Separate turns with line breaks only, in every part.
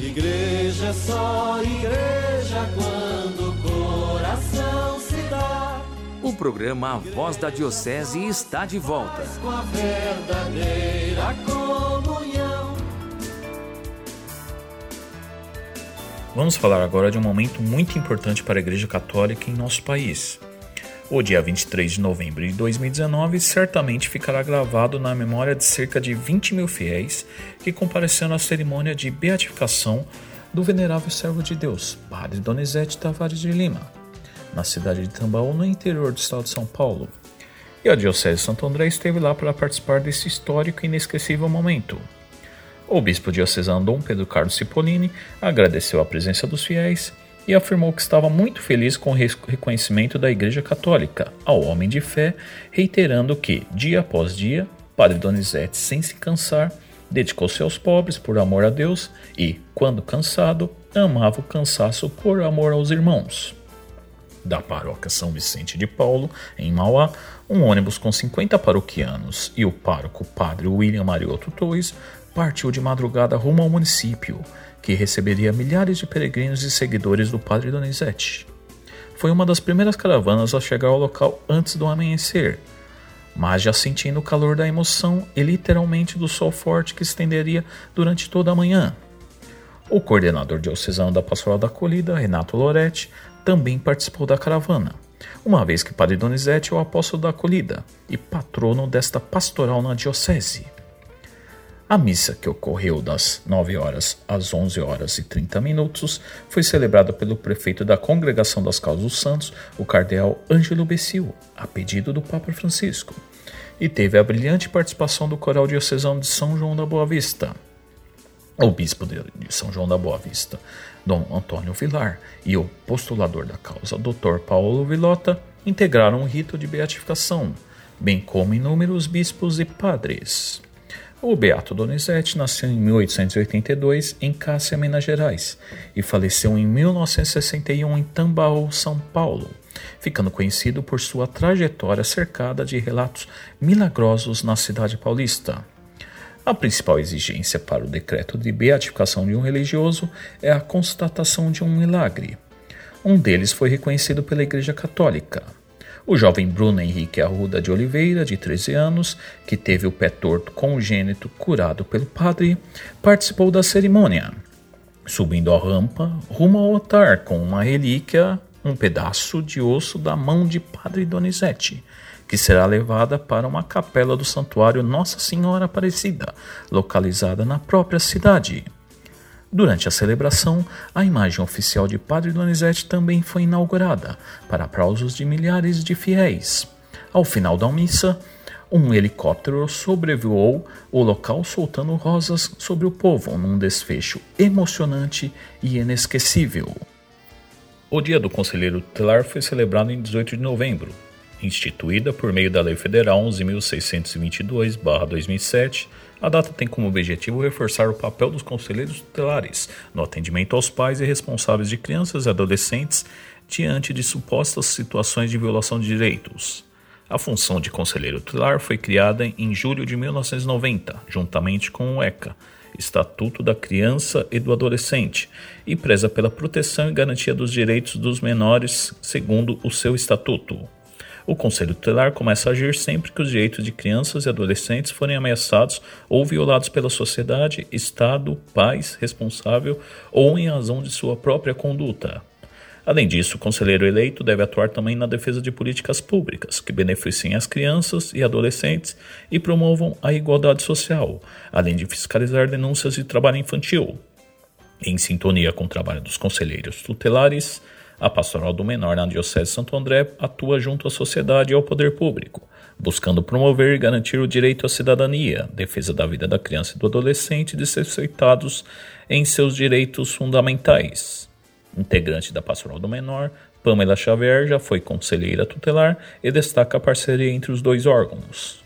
Igreja é só igreja quando o coração se dá.
O programa A Voz da Diocese está de volta.
Com a verdadeira comunhão.
Vamos falar agora de um momento muito importante para a Igreja Católica em nosso país. O dia 23 de novembro de 2019 certamente ficará gravado na memória de cerca de 20 mil fiéis que compareceram à cerimônia de beatificação do venerável servo de Deus, Padre Donizete Tavares de Lima, na cidade de Tambaú, no interior do estado de São Paulo. E a Diocese de Santo André esteve lá para participar desse histórico e inesquecível momento. O bispo diocesano Dom Pedro Carlos Cipollini agradeceu a presença dos fiéis e afirmou que estava muito feliz com o reconhecimento da Igreja Católica ao homem de fé, reiterando que, dia após dia, Padre Donizete, sem se cansar, dedicou-se aos pobres por amor a Deus e, quando cansado, amava o cansaço por amor aos irmãos. Da paróquia São Vicente de Paulo, em Mauá, um ônibus com 50 paroquianos e o pároco Padre William Mariotto Torres partiu de madrugada rumo ao município, que receberia milhares de peregrinos e seguidores do Padre Donizete. Foi uma das primeiras caravanas a chegar ao local antes do amanhecer, mas já sentindo o calor da emoção e literalmente do sol forte que estenderia durante toda a manhã. O coordenador diocesano da Pastoral da Acolhida, Renato Loretti, também participou da caravana, uma vez que Padre Donizete é o apóstolo da acolhida e patrono desta pastoral na diocese. A missa, que ocorreu das 9 horas às 11 horas e 30 minutos, foi celebrada pelo prefeito da Congregação das Causas dos Santos, o cardeal Ângelo Becil, a pedido do Papa Francisco, e teve a brilhante participação do coral diocesano de São João da Boa Vista. O bispo de São João da Boa Vista, Dom Antônio Vilar, e o postulador da causa, Dr. Paulo Vilota, integraram o rito de beatificação, bem como inúmeros bispos e padres. O Beato Donizete nasceu em 1882 em Cássia, Minas Gerais, e faleceu em 1961 em Tambaú, São Paulo, ficando conhecido por sua trajetória cercada de relatos milagrosos na cidade paulista. A principal exigência para o decreto de beatificação de um religioso é a constatação de um milagre. Um deles foi reconhecido pela Igreja Católica. O jovem Bruno Henrique Arruda de Oliveira, de 13 anos, que teve o pé torto congênito curado pelo padre, participou da cerimônia, subindo a rampa rumo ao altar com uma relíquia, um pedaço de osso da mão de Padre Donizete, que será levada para uma capela do Santuário Nossa Senhora Aparecida, localizada na própria cidade. Durante a celebração, a imagem oficial de Padre Donizete também foi inaugurada, para aplausos de milhares de fiéis. Ao final da missa, um helicóptero sobrevoou o local soltando rosas sobre o povo, num desfecho emocionante e inesquecível. O Dia do Conselheiro Tutelar foi celebrado em 18 de novembro. Instituída por meio da Lei Federal 11.622/2007, a data tem como objetivo reforçar o papel dos conselheiros tutelares no atendimento aos pais e responsáveis de crianças e adolescentes diante de supostas situações de violação de direitos. A função de conselheiro tutelar foi criada em julho de 1990, juntamente com o ECA, Estatuto da Criança e do Adolescente, e preza pela proteção e garantia dos direitos dos menores segundo o seu estatuto. O Conselho Tutelar começa a agir sempre que os direitos de crianças e adolescentes forem ameaçados ou violados pela sociedade, Estado, pais, responsável ou em razão de sua própria conduta. Além disso, o conselheiro eleito deve atuar também na defesa de políticas públicas que beneficiem as crianças e adolescentes e promovam a igualdade social, além de fiscalizar denúncias de trabalho infantil. Em sintonia com o trabalho dos conselheiros tutelares, a Pastoral do Menor na Diocese de Santo André atua junto à sociedade e ao poder público, buscando promover e garantir o direito à cidadania, defesa da vida da criança e do adolescente de ser aceitados em seus direitos fundamentais. Integrante da Pastoral do Menor, Pamela Xavier já foi conselheira tutelar e destaca a parceria entre os dois órgãos.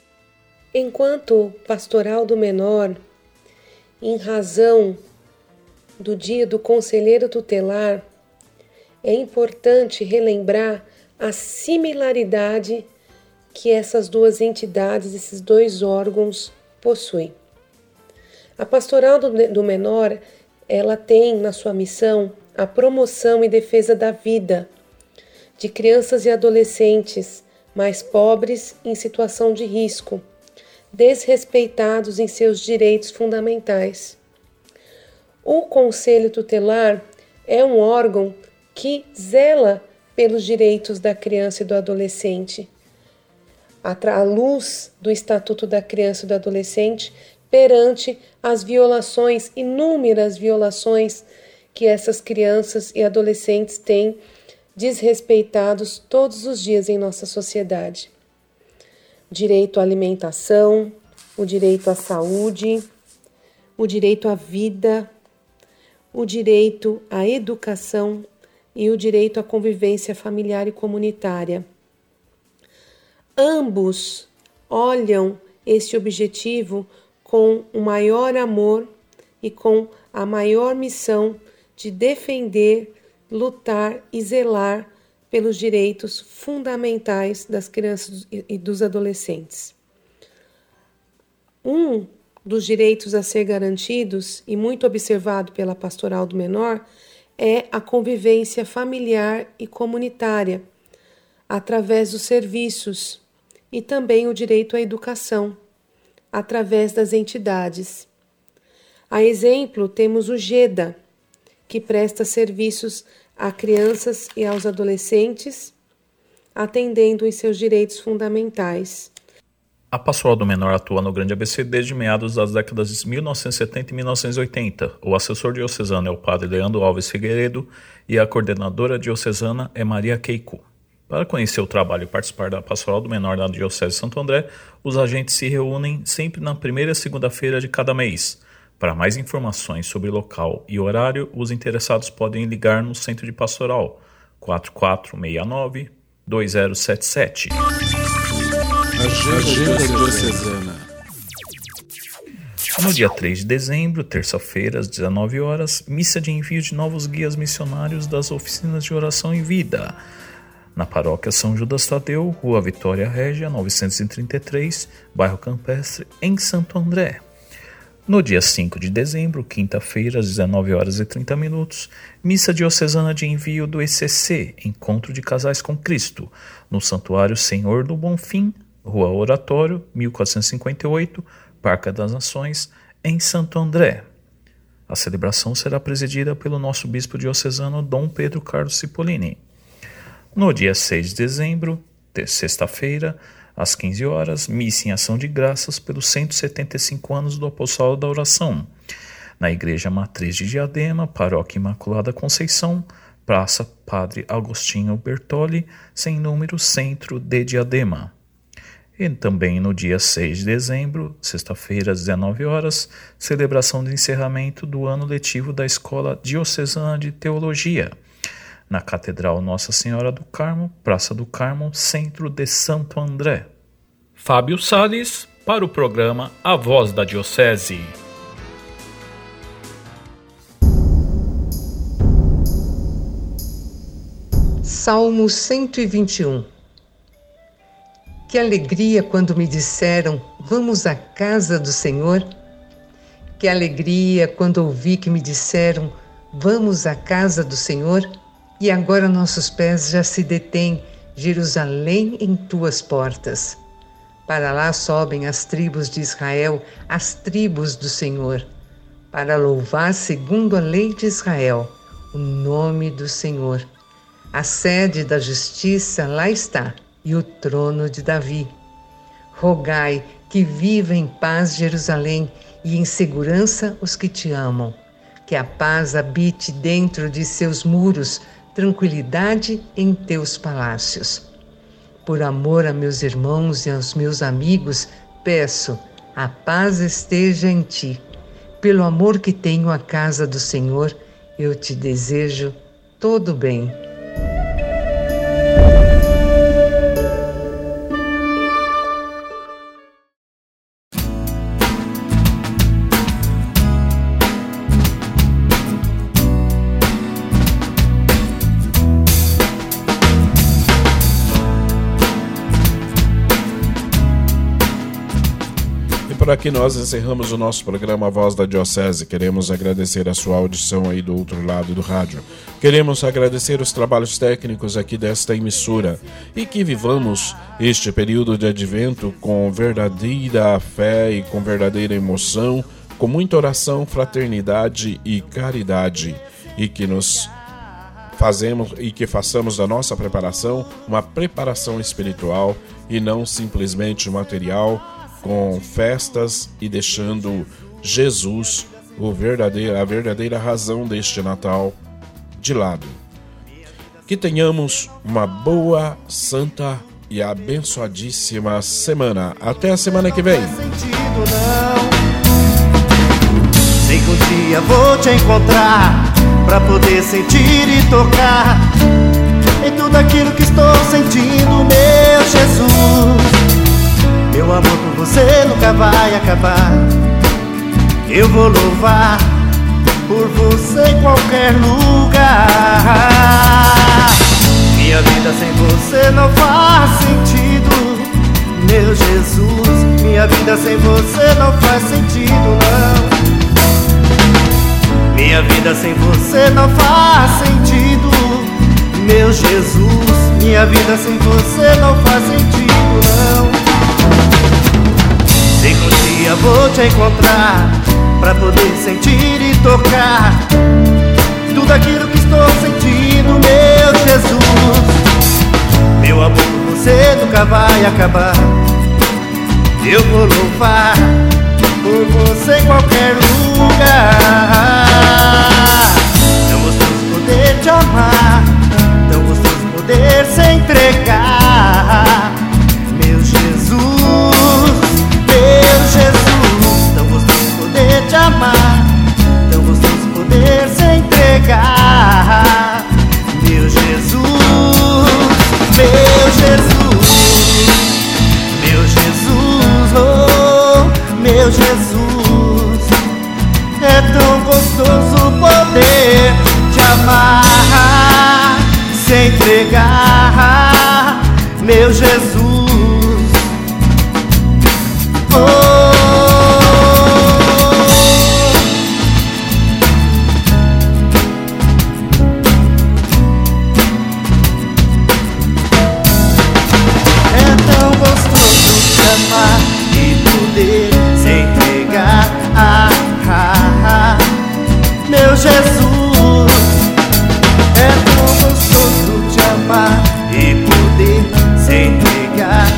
Enquanto Pastoral do Menor, em razão do Dia do Conselheiro Tutelar, é importante relembrar a similaridade que essas duas entidades, esses dois órgãos possuem. A Pastoral do Menor ela tem na sua missão a promoção e defesa da vida de crianças e adolescentes mais pobres em situação de risco, desrespeitados em seus direitos fundamentais. O Conselho Tutelar é um órgão que zela pelos direitos da criança e do adolescente, à luz do Estatuto da Criança e do Adolescente, perante as violações, inúmeras violações que essas crianças e adolescentes têm desrespeitados todos os dias em nossa sociedade. Direito à alimentação, o direito à saúde, o direito à vida, o direito à educação e o direito à convivência familiar e comunitária. Ambos olham esse objetivo com o maior amor e com a maior missão de defender, lutar e zelar pelos direitos fundamentais das crianças e dos adolescentes. Um dos direitos a ser garantidos e muito observado pela Pastoral do Menor é a convivência familiar e comunitária, através dos serviços, e também o direito à educação, através das entidades. A exemplo, temos o GEDA, que presta serviços a crianças e aos adolescentes, atendendo os seus direitos fundamentais.
A Pastoral do Menor atua no Grande ABC desde meados das décadas de 1970 e 1980. O assessor diocesano é o padre Leandro Alves Figueiredo e a coordenadora diocesana é Maria Keiko. Para conhecer o trabalho e participar da Pastoral do Menor da Diocese de Santo André, os agentes se reúnem sempre na primeira segunda-feira de cada mês. Para mais informações sobre local e horário, os interessados podem ligar no Centro de Pastoral 4469-2077.
Agenda Diocesana.
No dia 3 de dezembro, terça-feira, às 19 horas, missa de envio de novos guias missionários das oficinas de oração e vida. Na paróquia São Judas Tadeu, Rua Vitória Régia, 933, bairro Campestre, em Santo André. No dia 5 de dezembro, quinta-feira, às 19 horas e 30 minutos, missa diocesana de envio do ECC, Encontro de Casais com Cristo, no Santuário Senhor do Bonfim, Rua Oratório, 1458, Parque das Nações, em Santo André. A celebração será presidida pelo nosso bispo diocesano Dom Pedro Carlos Cipollini. No dia 6 de dezembro, sexta-feira, às 15 horas, missa em ação de graças pelos 175 anos do Apostolado da Oração, na Igreja Matriz de Diadema, Paróquia Imaculada Conceição, Praça Padre Agostinho Bertoli, sem número, Centro de Diadema. E também no dia 6 de dezembro, sexta-feira, às 19 horas, celebração de encerramento do ano letivo da Escola Diocesana de Teologia, na Catedral Nossa Senhora do Carmo, Praça do Carmo, Centro de Santo André. Fábio Salles, para o programa A Voz da Diocese.
Salmo 121. Que alegria quando me disseram, vamos à casa do Senhor. Que alegria quando ouvi que me disseram, vamos à casa do Senhor. E agora nossos pés já se detêm, Jerusalém, em tuas portas. Para lá sobem as tribos de Israel, as tribos do Senhor, para louvar segundo a lei de Israel, o nome do Senhor. A sede da justiça lá está, e o trono de Davi. Rogai que viva em paz Jerusalém, e em segurança os que te amam. Que a paz habite dentro de seus muros, tranquilidade em teus palácios. Por amor a meus irmãos e aos meus amigos, peço, a paz esteja em ti. Pelo amor que tenho à casa do Senhor, eu te desejo todo bem.
por aqui nós encerramos o nosso programa Voz da Diocese. Queremos agradecer a sua audição aí do outro lado do rádio. Queremos agradecer os trabalhos técnicos aqui desta emissora e que vivamos este período de advento com verdadeira fé e com verdadeira emoção, com muita oração, fraternidade e caridade, e que façamos da nossa preparação uma preparação espiritual e não simplesmente material, com festas e deixando Jesus, a verdadeira razão deste Natal, de lado. Que tenhamos uma boa, santa e abençoadíssima semana. Até a semana que vem.
Sei que um dia vou te encontrar pra poder sentir e tocar em tudo aquilo que estou sentindo, meu Jesus. Meu amor por você nunca vai acabar. Eu vou louvar por você em qualquer lugar. Minha vida sem você não faz sentido, meu Jesus. Minha vida sem você não faz sentido, não. Minha vida sem você não faz sentido, meu Jesus. Minha vida sem você não faz sentido, não. Sei que um dia vou te encontrar pra poder sentir e tocar tudo aquilo que estou sentindo, meu Jesus. Meu amor por você nunca vai acabar. Eu vou louvar por você em qualquer lugar. Tão gostoso poder te amar, tão gostoso poder se entregar, meu Jesus, meu Jesus. Tão gostoso poder te amar, tão gostoso poder se entregar, meu Jesus, meu Jesus, meu Jesus, oh, meu Jesus. É tão gostoso poder te amar, se entregar, meu Jesus. Meu Jesus, é tão gostoso te amar e poder se entregar.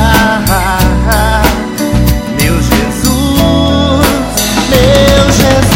Meu Jesus, meu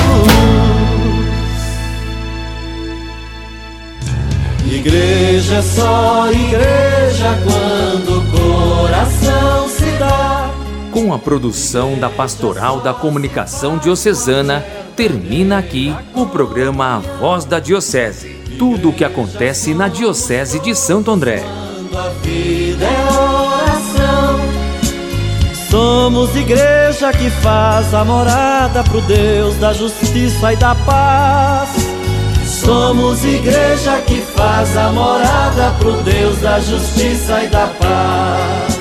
Jesus.
Igreja é só igreja quando o coração se dá.
Com a produção da Pastoral da Comunicação Diocesana, termina aqui o programa A Voz da Diocese. Tudo o que acontece na Diocese de Santo André.
Quando a vida é oração, somos igreja que faz a morada pro Deus da justiça e da paz. Somos igreja que faz a morada pro Deus da justiça e da paz.